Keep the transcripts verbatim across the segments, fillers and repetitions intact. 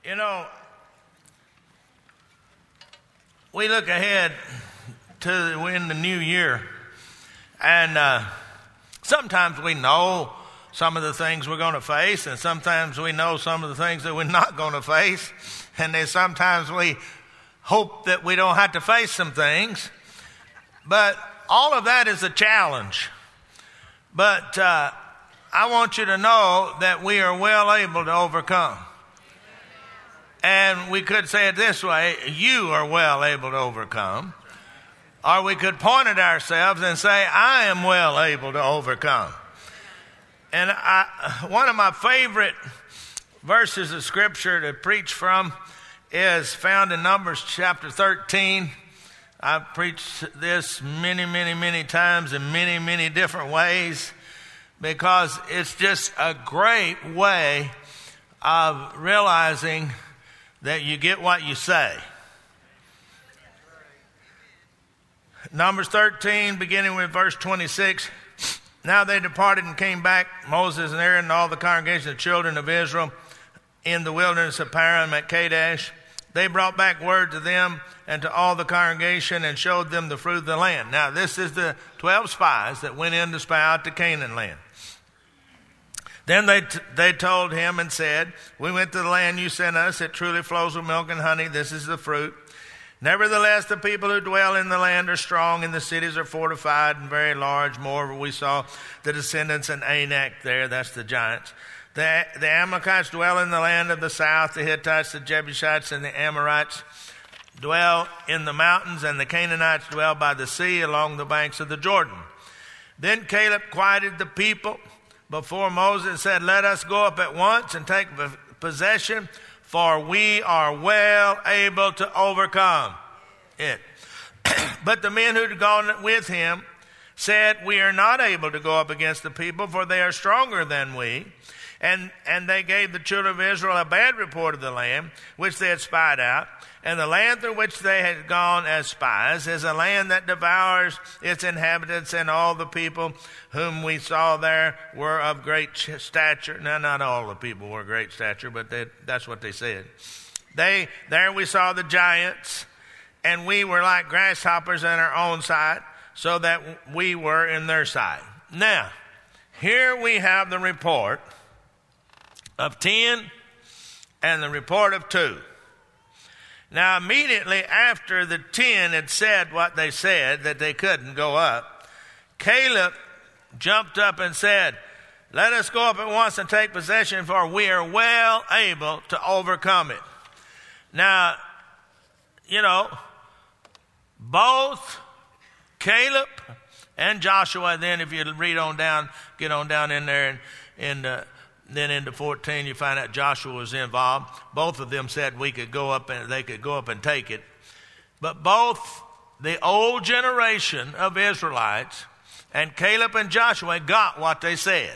You know, we look ahead to in the new year, and uh, sometimes we know some of the things we're going to face, and sometimes we know some of the things that we're not going to face, and then sometimes we hope that we don't have to face some things. But all of that is a challenge. But uh, I want you to know that we are well able to overcome. And we could say it this way: you are well able to overcome. Or we could point at ourselves and say, I am well able to overcome. And I, one of my favorite verses of Scripture to preach from is found in Numbers chapter thirteen. I've preached this many, many, many times in many, many different ways, because it's just a great way of realizing that you get what you say. Numbers thirteen, beginning with verse twenty-six. Now they departed and came back, Moses and Aaron and all the congregation of the children of Israel, in the wilderness of Paran at Kadesh. They brought back word to them and to all the congregation and showed them the fruit of the land. Now this is the twelve spies that went in to spy out the Canaan land. Then they t- they told him and said, we went to the land you sent us. It truly flows with milk and honey. This is the fruit. Nevertheless, the people who dwell in the land are strong, and the cities are fortified and very large. Moreover, we saw the descendants of Anak there. That's the giants. The, the Amalekites dwell in the land of the south. The Hittites, the Jebusites, and the Amorites dwell in the mountains, and the Canaanites dwell by the sea along the banks of the Jordan. Then Caleb quieted the people before Moses and said, let us go up at once and take possession, for we are well able to overcome it. But the men who had gone with him said, we are not able to go up against the people, for they are stronger than we. And and they gave the children of Israel a bad report of the land, which they had spied out. And the land through which they had gone as spies is a land that devours its inhabitants, and all the people whom we saw there were of great stature. Now, not all the people were great stature, but they, that's what they said. They there we saw the giants, and we were like grasshoppers in our own sight, so that we were in their sight. Now, here we have the report of ten and the report of two. Now, immediately after the ten had said what they said, that they couldn't go up, Caleb jumped up and said, let us go up at once and take possession, for we are well able to overcome it. Now, you know, both Caleb and Joshua, then if you read on down, get on down in there, and, and uh, then into fourteen, you find out Joshua was involved. Both of them said we could go up and they could go up and take it. But both the old generation of Israelites and Caleb and Joshua got what they said.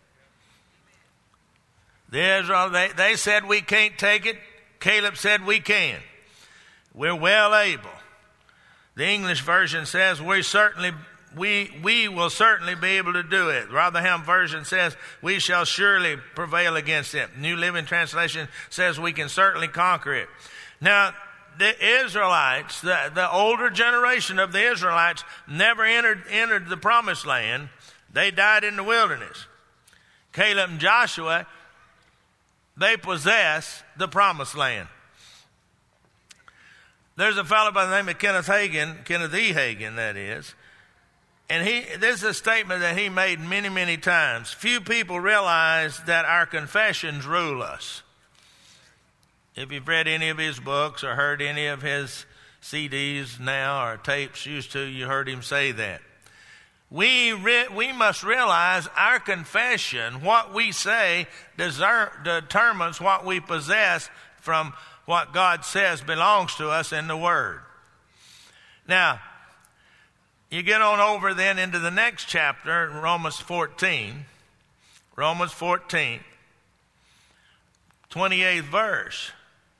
The Israel, they, they said we can't take it. Caleb said we can. We're well able. The English version says we certainly We we will certainly be able to do it. Rotherham version says we shall surely prevail against it. New Living Translation says we can certainly conquer it. Now, the Israelites, the, the older generation of the Israelites, never entered entered the promised land. They died in the wilderness. Caleb and Joshua, they possess the promised land. There's a fellow by the name of Kenneth Hagin, Kenneth E. Hagin, that is. And he, this is a statement that he made many, many times. Few people realize that our confessions rule us. If you've read any of his books or heard any of his C Ds now or tapes used to, you heard him say that. We re, we must realize our confession, what we say, deser, determines what we possess from what God says belongs to us in the Word. Now, you get on over then into the next chapter, Romans fourteen. Romans fourteen, twenty-eighth verse.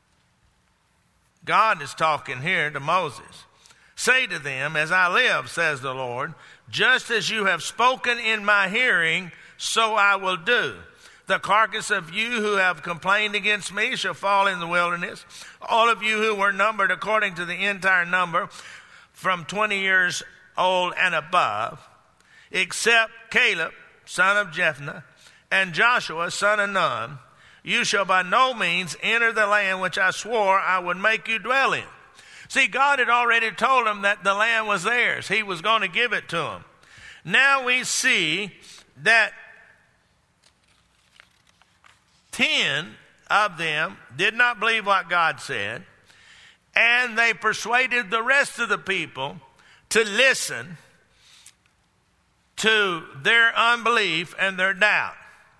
God is talking here to Moses. Say to them, as I live, says the Lord, just as you have spoken in my hearing, so I will do. The carcass of you who have complained against me shall fall in the wilderness. All of you who were numbered according to the entire number, from twenty years old and above, except Caleb, son of Jephunneh, and Joshua, son of Nun, you shall by no means enter the land which I swore I would make you dwell in. See, God had already told them that the land was theirs. He was going to give it to them. Now we see that ten of them did not believe what God said, and they persuaded the rest of the people to listen to their unbelief and their doubt.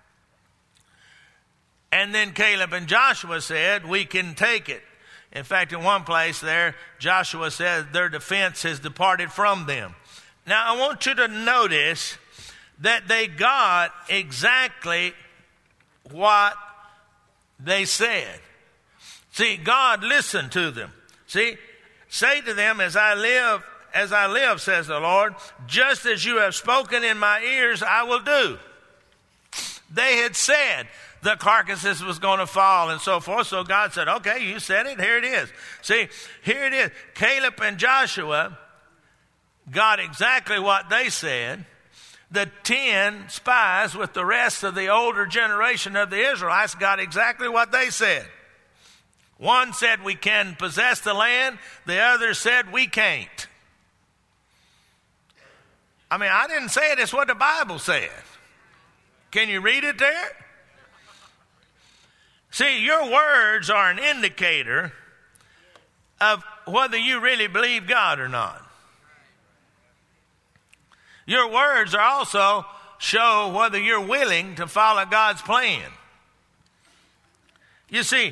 And then Caleb and Joshua said, we can take it. In fact, in one place there, Joshua said their defense has departed from them. Now, I want you to notice that they got exactly what they said. See, God listened to them. See, say to them, as I live, as I live, says the Lord, just as you have spoken in my ears, I will do. They had said the carcasses was going to fall and so forth. So God said, okay, you said it. Here it is. See, here it is. Caleb and Joshua got exactly what they said. The ten spies with the rest of the older generation of the Israelites got exactly what they said. One said we can possess the land. The other said we can't. I mean, I didn't say it. It's what the Bible said. Can you read it there? See, your words are an indicator of whether you really believe God or not. Your words are also show whether you're willing to follow God's plan. You see,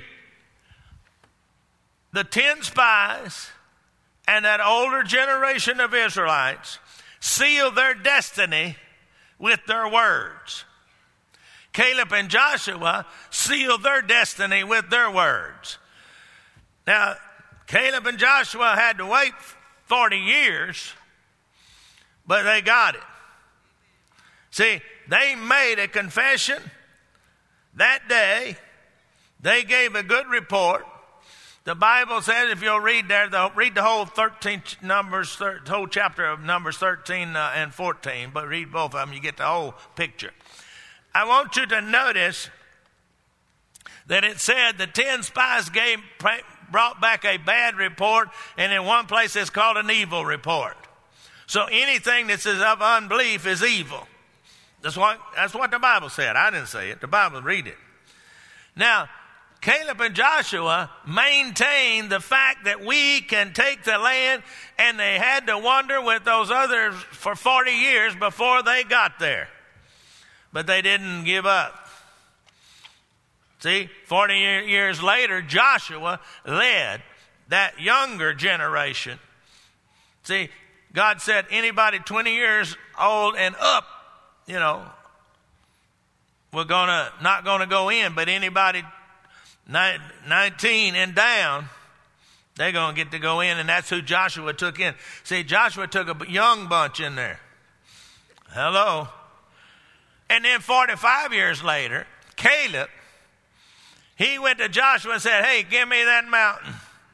the ten spies and that older generation of Israelites sealed their destiny with their words. Caleb and Joshua sealed their destiny with their words. Now, Caleb and Joshua had to wait forty years, but they got it. See, they made a confession that day. They gave a good report. The Bible says, if you'll read there, the, read the whole thirteen Numbers, the whole chapter of Numbers thirteen uh, and fourteen, but read both of them, you get the whole picture. I want you to notice that it said the ten spies gave, brought back a bad report, and in one place it's called an evil report. So anything that says of unbelief is evil. That's what, that's what the Bible said. I didn't say it. The Bible, read it. Now, Caleb and Joshua maintained the fact that we can take the land, and they had to wander with those others for forty years before they got there. But they didn't give up. See, forty years later, Joshua led that younger generation. See, God said anybody twenty years old and up, you know, we're gonna not going to go in, but anybody nineteen and down, they're going to get to go in, and that's who Joshua took in. See, Joshua took a young bunch in there. Hello. And then forty-five years later, Caleb, he went to Joshua and said, hey, give me that mountain.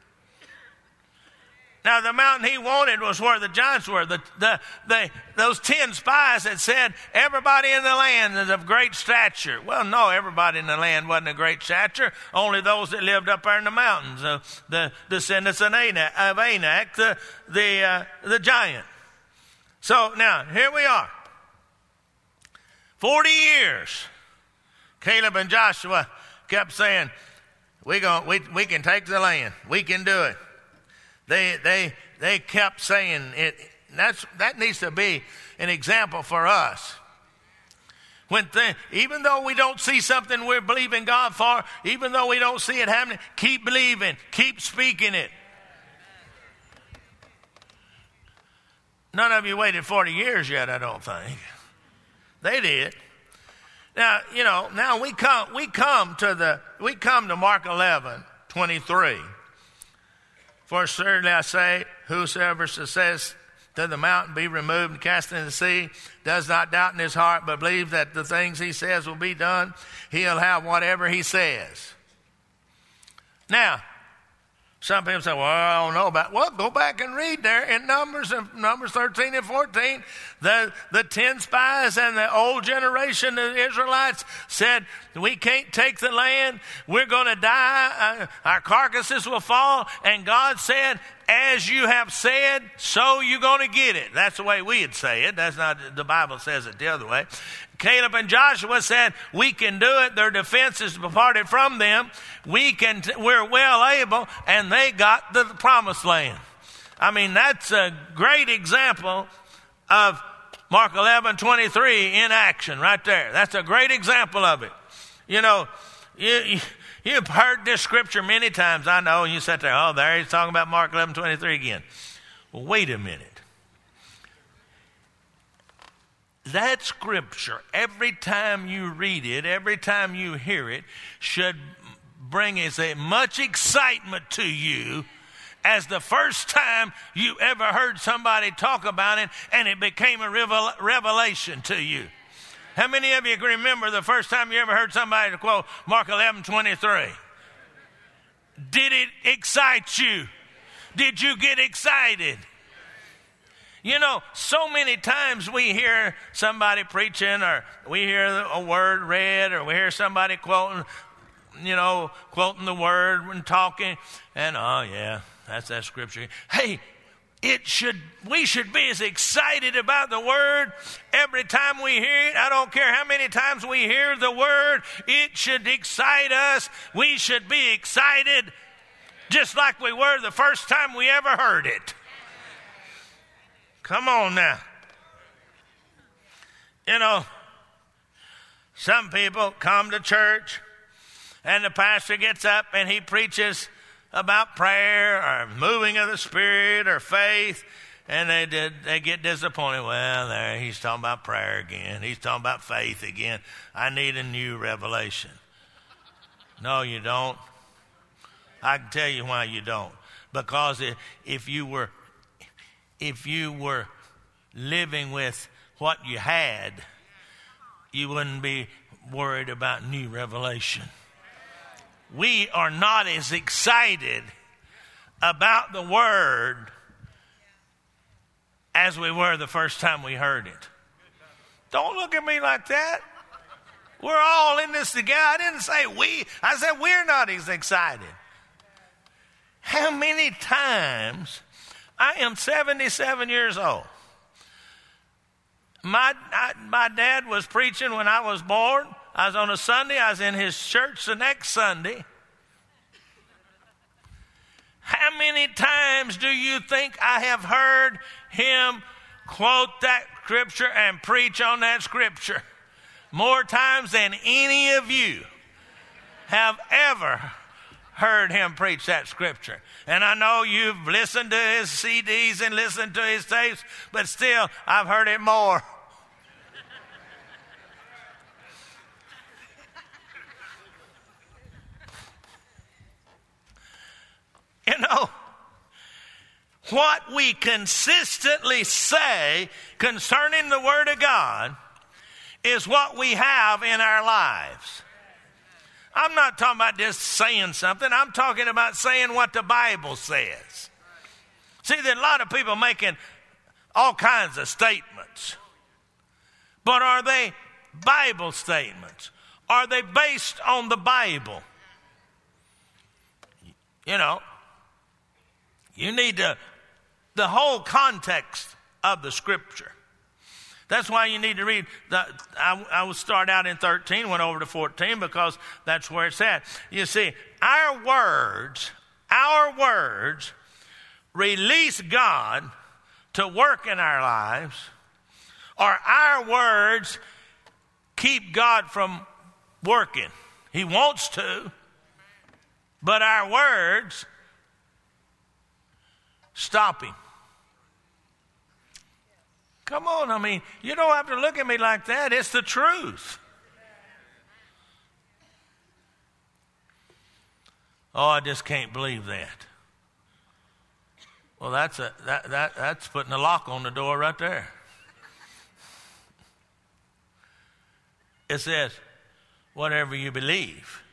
Now, the mountain he wanted was where the giants were. The, the, the, those ten spies had said, everybody in the land is of great stature. Well, no, everybody in the land wasn't of great stature. Only those that lived up there in the mountains, uh, the descendants of Anak, of Anak the, the, uh, the giant. So, now, here we are. Forty years, Caleb and Joshua kept saying, we, gonna, we, we can take the land. We can do it. They they they kept saying it. That's that needs to be an example for us. When th- even though we don't see something we're believing God for, even though we don't see it happening, keep believing, keep speaking it. None of you waited forty years yet, I don't think. They did. Now, you know, now we come we come to the we come to Mark eleven twenty-three. For certainly I say, whosoever says to the mountain, be removed and cast into the sea, does not doubt in his heart, but believes that the things he says will be done, he'll have whatever he says. Now, some people say, well, I don't know about, well, go back and read there in Numbers, Numbers thirteen and fourteen. The, the ten spies and the old generation of the Israelites said, we can't take the land. We're going to die. Uh, our carcasses will fall. And God said, as you have said, so you're going to get it. That's the way we'd say it. That's not, the Bible says it the other way. Caleb and Joshua said, we can do it. Their defense is departed from them. We can, we're well able, and they got the promised land. I mean, that's a great example of Mark eleven twenty-three in action right there. That's a great example of it. You know, you, you've heard this scripture many times, I know, and you sit there, oh, there he's talking about Mark eleven twenty-three again. Well, wait a minute. That scripture, every time you read it, every time you hear it, should bring as much excitement to you as the first time you ever heard somebody talk about it and it became a revel- revelation to you. How many of you can remember the first time you ever heard somebody quote Mark eleven twenty-three? Did it excite you? Did you get excited? You know, so many times we hear somebody preaching, or we hear a word read, or we hear somebody quoting, you know, quoting the word and talking, and oh yeah, that's that scripture. Hey, it should, we should be as excited about the word every time we hear it. I don't care how many times we hear the word, it should excite us. We should be excited just like we were the first time we ever heard it. Come on now. You know, some people come to church and the pastor gets up and he preaches about prayer or moving of the Spirit or faith, and they did, they get disappointed. Well, there, he's talking about prayer again. He's talking about faith again. I need a new revelation. No, you don't. I can tell you why you don't. Because if you were If you were living with what you had, you wouldn't be worried about new revelation. We are not as excited about the word as we were the first time we heard it. Don't look at me like that. We're all in this together. I didn't say we. I said we're not as excited. How many times... I am seventy-seven years old. My, I, my dad was preaching when I was born. I was on a Sunday. I was in his church the next Sunday. How many times do you think I have heard him quote that scripture and preach on that scripture? More times than any of you have ever heard him preach that scripture. And I know you've listened to his C Ds and listened to his tapes, but still, I've heard it more. You know, what we consistently say concerning the Word of God is what we have in our lives. I'm not talking about just saying something. I'm talking about saying what the Bible says. See, there's a lot of people making all kinds of statements. But are they Bible statements? Are they based on the Bible? You know, you need to, the whole context of the Scripture. That's why you need to read, the, I, I will start out in thirteen, went over to fourteen because that's where it's at. You see, our words, our words release God to work in our lives, or our words keep God from working. He wants to, but our words stop him. Come on, I mean, you don't have to look at me like that. It's the truth. Oh, I just can't believe that. Well, that's a, that, that that's putting a lock on the door right there. It says, whatever you believe.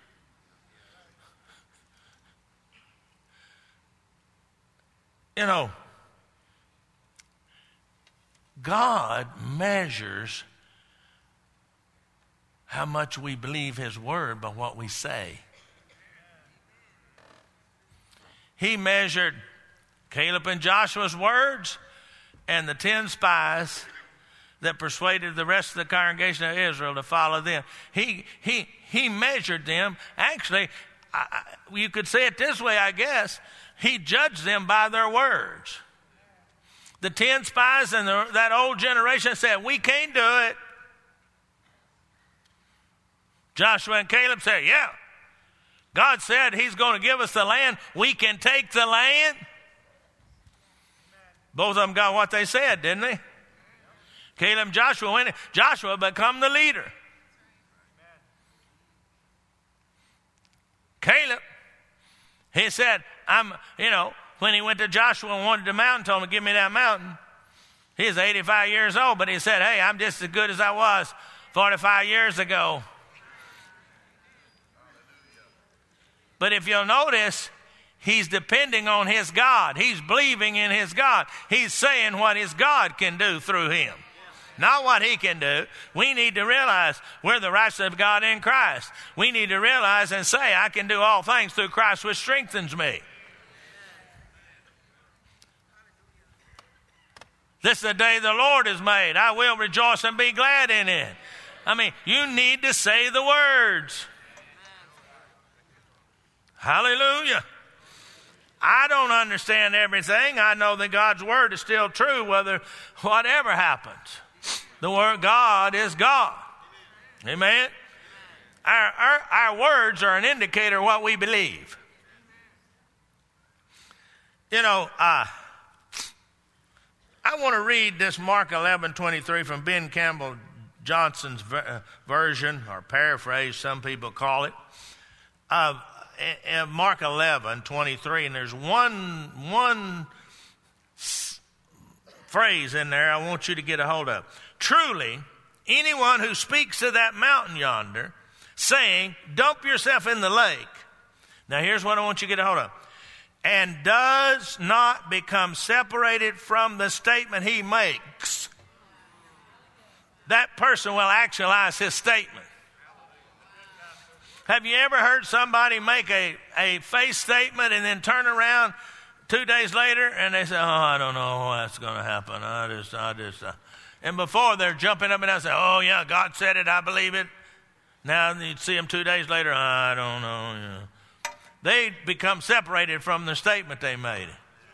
You know, God measures how much we believe his word by what we say. He measured Caleb and Joshua's words and the ten spies that persuaded the rest of the congregation of Israel to follow them. He, he, he measured them. Actually, I, you could say it this way, I guess. He judged them by their words. The ten spies and the, that old generation said, we can't do it. Joshua and Caleb said, yeah. God said he's going to give us the land. We can take the land. Both of them got what they said, didn't they? Caleb and Joshua went in. Joshua become the leader. Caleb, he said, I'm, you know, when he went to Joshua and wanted the mountain, told him, give me that mountain. He was eighty-five years old, but he said, hey, I'm just as good as I was forty-five years ago. But if you'll notice, he's depending on his God. He's believing in his God. He's saying what his God can do through him. Not what he can do. We need to realize we're the righteousness of God in Christ. We need to realize and say, I can do all things through Christ which strengthens me. This is the day the Lord has made. I will rejoice and be glad in it. I mean, you need to say the words. Hallelujah. I don't understand everything. I know that God's word is still true, whether whatever happens. The word God is God. Amen. Our, our, our words are an indicator of what we believe. You know, uh, I want to read this Mark eleven twenty-three from Ben Campbell Johnson's ver- version, or paraphrase, some people call it. Uh, in Mark eleven twenty-three, and there's one, one s- phrase in there I want you to get a hold of. Truly, anyone who speaks to that mountain yonder, saying, dump yourself in the lake. Now here's what I want you to get a hold of. And does not become separated from the statement he makes, that person will actualize his statement. Have you ever heard somebody make a, a faith statement and then turn around two days later and they say, oh, I don't know that's going to happen. I just, I just, uh. And before they're jumping up and down and say, oh yeah, God said it, I believe it. Now you see them two days later, I don't know. You know. They become separated from the statement they made.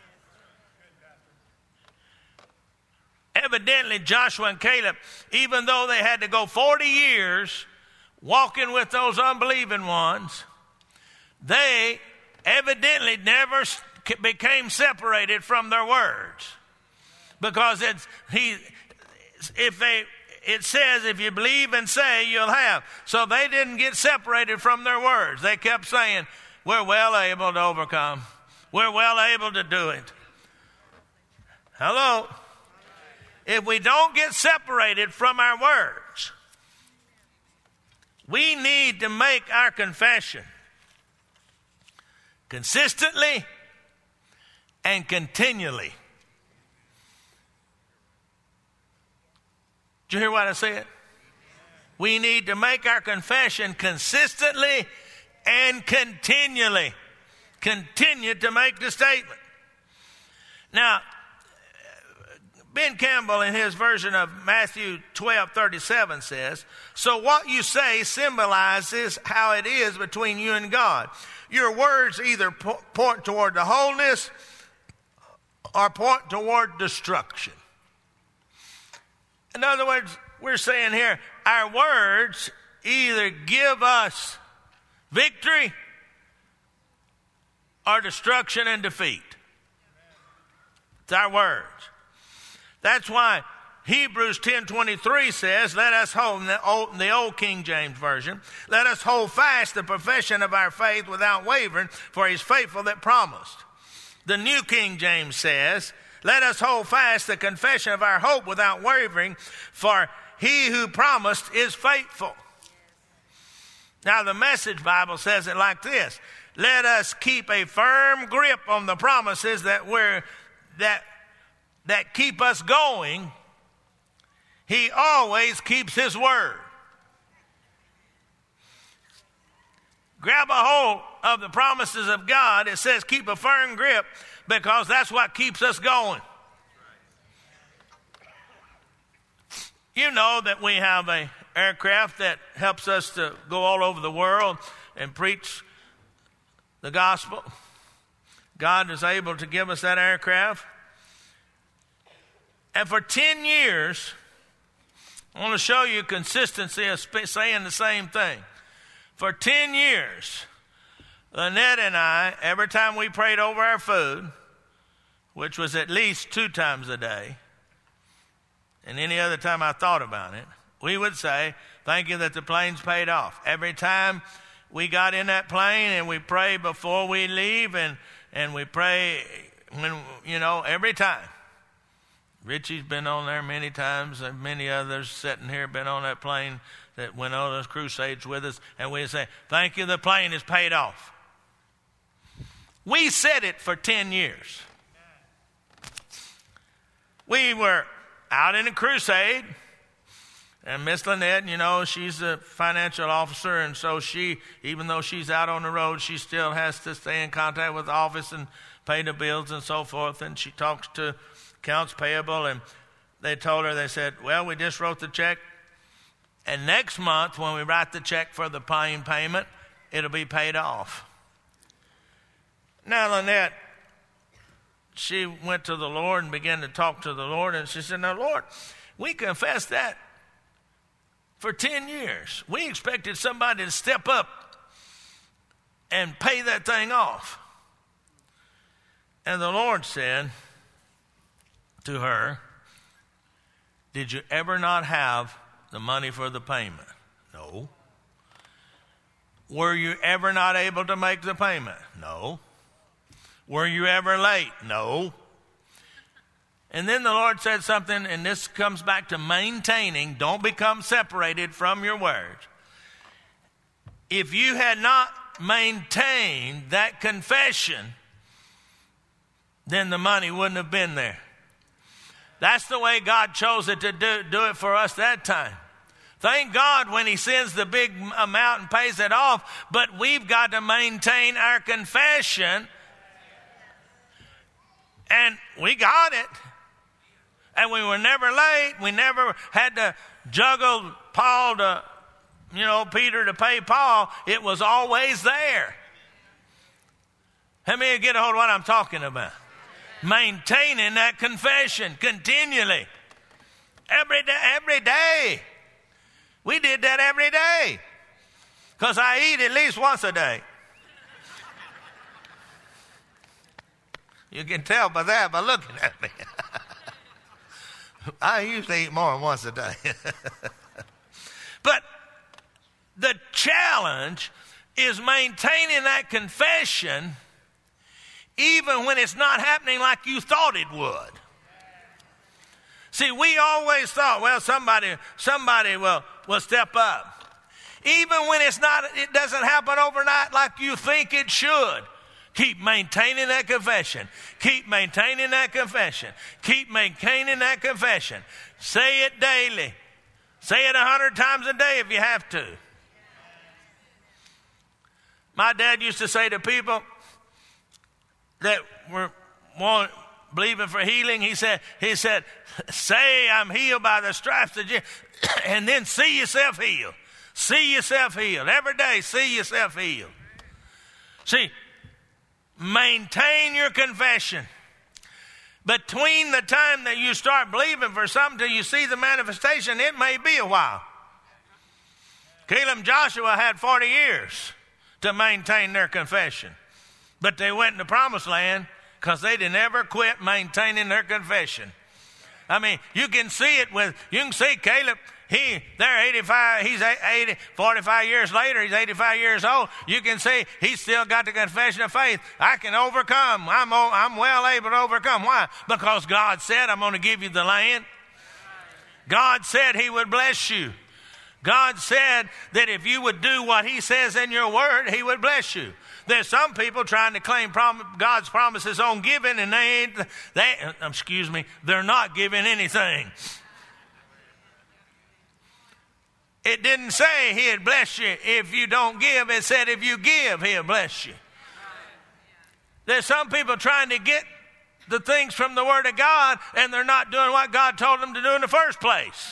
Evidently, Joshua and Caleb, even though they had to go forty years walking with those unbelieving ones, they evidently never became separated from their words. Because it's he, if they, it says, if you believe and say, you'll have. So they didn't get separated from their words. They kept saying, we're well able to overcome. We're well able to do it. Hello? If we don't get separated from our words, we need to make our confession consistently and continually. Did you hear what I said? We need to make our confession consistently and continually. Continue to make the statement. Now, Ben Campbell in his version of Matthew twelve thirty-seven says, so what you say symbolizes how it is between you and God. Your words either po- point toward the wholeness or point toward destruction. In other words, we're saying here, our words either give us victory or destruction and defeat. It's our words. That's why Hebrews ten twenty-three says, let us hold, in the old, in the old King James Version, let us hold fast the profession of our faith without wavering, for he's faithful that promised. The New King James says, let us hold fast the confession of our hope without wavering, for he who promised is faithful. Now the Message Bible says it like this: let us keep a firm grip on the promises that we're, that, that keep us going. He always keeps his word. Grab a hold of the promises of God. It says keep a firm grip, because that's what keeps us going. You know that we have an aircraft that helps us to go all over the world and preach the gospel. God is able to give us that aircraft. And for ten years, I want to show you consistency of saying the same thing. For ten years, Lynette and I, every time we prayed over our food, which was at least two times a day, and any other time I thought about it, we would say, thank you that the plane's paid off. Every time we got in that plane and we pray before we leave, and, and we pray when, you know, every time. Richie's been on there many times, and many others sitting here been on that plane that went on those crusades with us, and we say, thank you, the plane is paid off. We said it for ten years. We were out in a crusade, and Miss Lynette, you know, she's a financial officer, and so she, even though she's out on the road, she still has to stay in contact with the office and pay the bills and so forth, and she talks to accounts payable, and they told her, they said, well, we just wrote the check, and next month when we write the check for the plane payment, it'll be paid off. Now, Lynette, she went to the Lord and began to talk to the Lord, and she said, now, Lord, we confessed that for ten years. We expected somebody to step up and pay that thing off. And the Lord said to her, did you ever not have the money for the payment? No. Were you ever not able to make the payment? No. Were you ever late? No. And then the Lord said something, and this comes back to maintaining. Don't become separated from your word. If you had not maintained that confession, then the money wouldn't have been there. That's the way God chose it to do, do it for us that time. Thank God when he sends the big amount and pays it off, but we've got to maintain our confession. And we got it. And we were never late. We never had to juggle Paul to, you know, Peter to pay Paul. It was always there. How many get a hold of what I'm talking about? Maintaining that confession continually. Every day, every day. We did that every day. Because I eat at least once a day. You can tell by that by looking at me. I usually eat more than once a day. But the challenge is maintaining that confession even when it's not happening like you thought it would. See, we always thought, well, somebody somebody will, will step up. Even when it's not, it doesn't happen overnight like you think it should. Keep maintaining that confession. Keep maintaining that confession. Keep maintaining that confession. Say it daily. Say it a hundred times a day if you have to. My dad used to say to people that were want, believing for healing, he said, he said, say I'm healed by the stripes of Jesus, and then see yourself healed. See yourself healed. Every day, see yourself healed. See, maintain your confession. Between the time that you start believing for something till you see the manifestation, it may be a while. Caleb and Joshua had forty years to maintain their confession. But they went in the promised land because they didn't ever quit maintaining their confession. I mean, you can see it with, you can see Caleb He, they're eighty-five, he's eighty, forty-five years later, he's eighty-five years old. You can see he's still got the confession of faith. I can overcome. I'm, I'm well able to overcome. Why? Because God said, I'm going to give you the land. God said he would bless you. God said that if you would do what he says in your word, he would bless you. There's some people trying to claim prom- God's promises on giving, and they ain't, they, excuse me, they're not giving anything. It didn't say he'd bless you if you don't give. It said if you give, he'll bless you. There's some people trying to get the things from the Word of God, and they're not doing what God told them to do in the first place.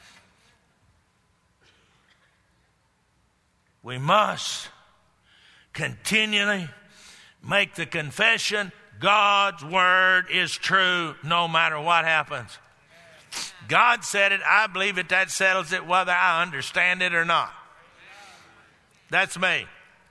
We must continually make the confession, God's Word is true no matter what happens. God said it, I believe it, that settles it whether I understand it or not. That's me.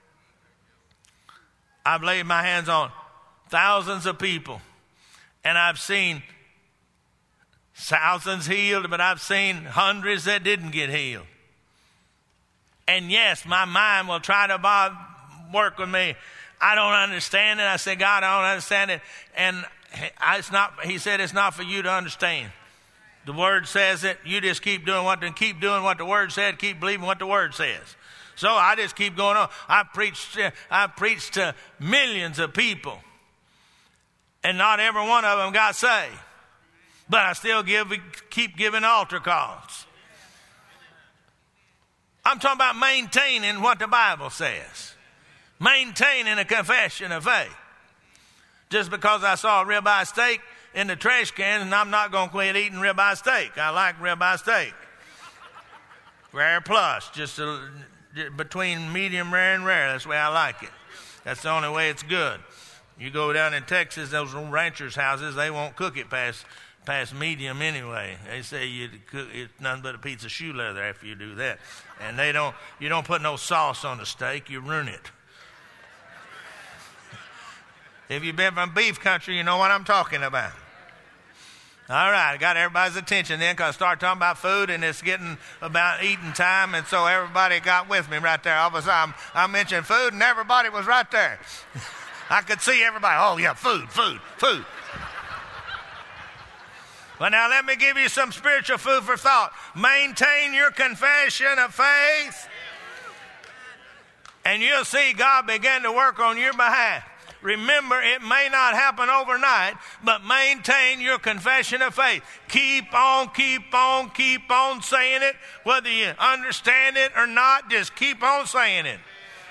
I've laid my hands on thousands of people, and I've seen thousands healed, but I've seen hundreds that didn't get healed. And yes, my mind will try to work with me. I don't understand it. I say, God, I don't understand it. And it's not, he said, it's not for you to understand. The Word says it. You just keep doing what, keep doing what the Word said. Keep believing what the Word says. So I just keep going on. I preached, I preached to millions of people, and not every one of them got saved. But I still give, keep giving altar calls. I'm talking about maintaining what the Bible says. Maintaining a confession of faith. Just because I saw a ribeye steak in the trash can, and I'm not going to quit eating ribeye steak. I like ribeye steak. Rare plus, just a, between medium rare and rare. That's the way I like it. That's the only way it's good. You go down in Texas, those ranchers' houses, they won't cook it past past medium anyway. They say you cook, it's nothing but a piece of shoe leather after you do that. And they don't. You don't put no sauce on the steak. You ruin it. If you've been from beef country, you know what I'm talking about. All right, I got everybody's attention then, because I started talking about food, and it's getting about eating time, and so everybody got with me right there. All of a sudden, I mentioned food, and everybody was right there. I could see everybody. Oh, yeah, food, food, food. But now let me give you some spiritual food for thought. Maintain your confession of faith, and you'll see God begin to work on your behalf. Remember, it may not happen overnight, but maintain your confession of faith. Keep on, keep on, keep on saying it. Whether you understand it or not, just keep on saying it.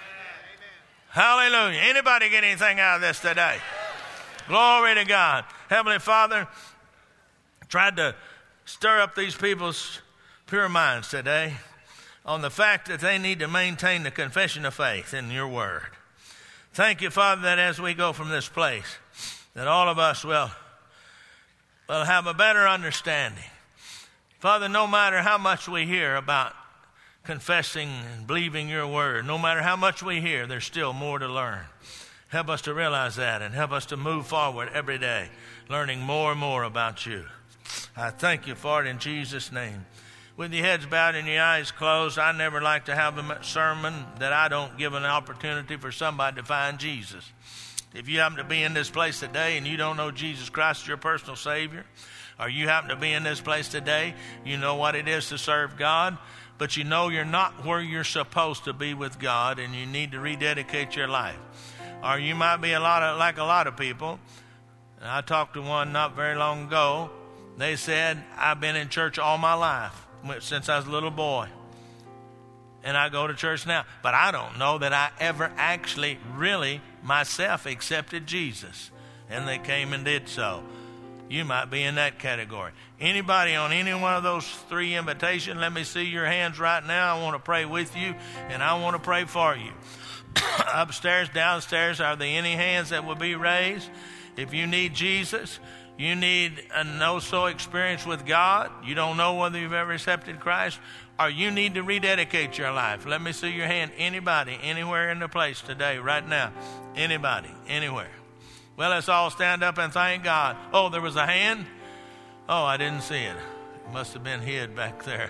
Hallelujah. Anybody get anything out of this today? Glory to God. Heavenly Father, tried to stir up these people's pure minds today on the fact that they need to maintain the confession of faith in your word. Thank you, Father, that as we go from this place, that all of us will, will have a better understanding. Father, no matter how much we hear about confessing and believing your word, no matter how much we hear, there's still more to learn. Help us to realize that, and help us to move forward every day, learning more and more about you. I thank you for it in Jesus' name. With your heads bowed and your eyes closed, I never like to have a sermon that I don't give an opportunity for somebody to find Jesus. If you happen to be in this place today and you don't know Jesus Christ as your personal Savior, or you happen to be in this place today, you know what it is to serve God, but you know you're not where you're supposed to be with God, and you need to rededicate your life. Or you might be a lot of, like a lot of people. I talked to one not very long ago. They said, I've been in church all my life, since I was a little boy, and I go to church now, but I don't know that I ever actually really myself accepted Jesus. And they came and did so. You might be in that category. Anybody on any one of those three invitations, let me see your hands right now. I want to pray with you, and I want to pray for you. Upstairs, downstairs, are there any hands that will be raised? If you need Jesus, you need a no-so experience with God, you don't know whether you've ever accepted Christ, or you need to rededicate your life. Let me see your hand. Anybody, anywhere in the place today, right now. Anybody, anywhere. Well, let's all stand up and thank God. Oh, there was a hand? Oh, I didn't see it. It must have been hid back there.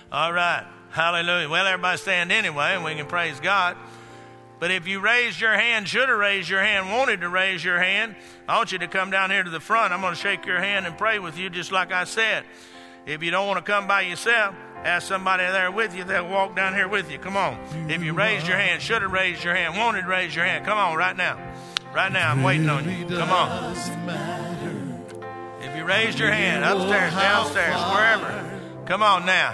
All right. Hallelujah. Well, everybody stand anyway, and we can praise God. But if you raised your hand, should have raised your hand, wanted to raise your hand, I want you to come down here to the front. I'm going to shake your hand and pray with you just like I said. If you don't want to come by yourself, ask somebody there with you. They'll walk down here with you. Come on. If you raised your hand, should have raised your hand, wanted to raise your hand, come on right now. Right now, I'm waiting on you. Come on. If you raised your hand, upstairs, downstairs, wherever, come on now.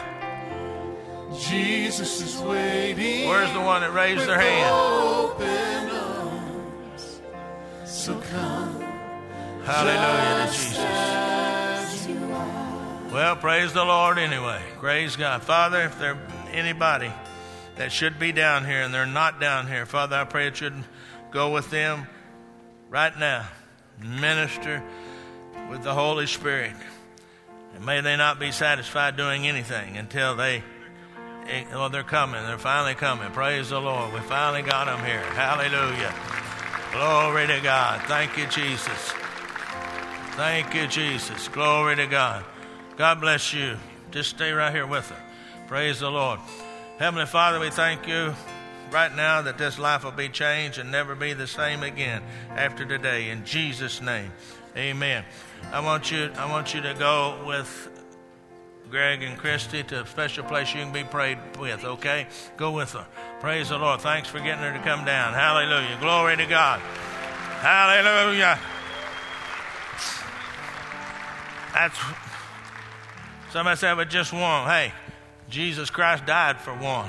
Jesus is waiting. Where's the one that raised their hand? Open arms. So come. Hallelujah to Jesus. Well, praise the Lord anyway. Praise God. Father, if there anybody that should be down here and they're not down here, Father, I pray that you'd go with them right now. Minister with the Holy Spirit. And may they not be satisfied doing anything until they, well, they're coming. They're finally coming. Praise the Lord. We finally got them here. Hallelujah. Glory to God. Thank you, Jesus. Thank you, Jesus. Glory to God. God bless you. Just stay right here with her. Praise the Lord. Heavenly Father, we thank you right now that this life will be changed and never be the same again after today. In Jesus' name, amen. I want you, I want you to go with Greg and Christy to a special place you can be prayed with, okay? Go with her. Praise the Lord. Thanks for getting her to come down. Hallelujah. Glory to God. Hallelujah. That's, somebody said, but just one. Hey, Jesus Christ died for one.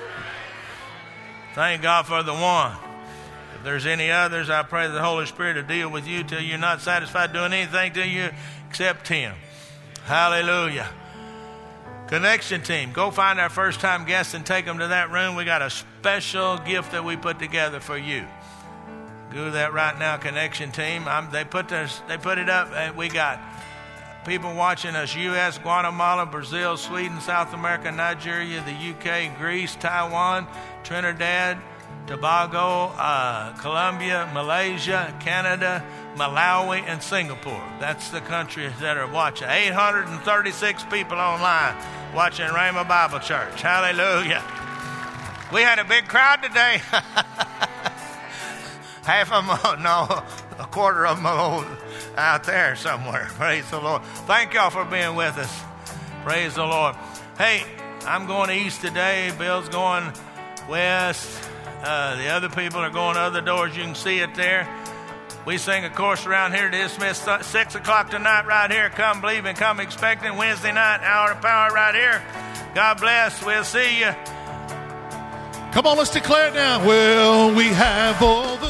Thank God for the one. If there's any others, I pray the Holy Spirit will deal with you till you're not satisfied doing anything till you accept Him. Hallelujah. Connection team, go find our first time guests and take them to that room. We got a special gift that we put together for you. Do that right now, connection team. I'm, they put this, they put it up. And we got people watching us: U S, Guatemala, Brazil, Sweden, South America, Nigeria, the U K, Greece, Taiwan, Trinidad, Tobago, uh, Colombia, Malaysia, Canada, Malawi, and Singapore. That's the countries that are watching. eight hundred thirty-six people online watching Rhema Bible Church. Hallelujah. We had a big crowd today. Half of them, no, a quarter of them out there somewhere. Praise the Lord. Thank y'all for being with us. Praise the Lord. Hey, I'm going east today. Bill's going west. Uh, the other people are going other doors. You can see it there. We sing a course around here to dismiss six o'clock tonight right here. Come believing, come expecting. Wednesday night, hour of power right here. God bless. We'll see you. Come on, let's declare it now. Well, we have all the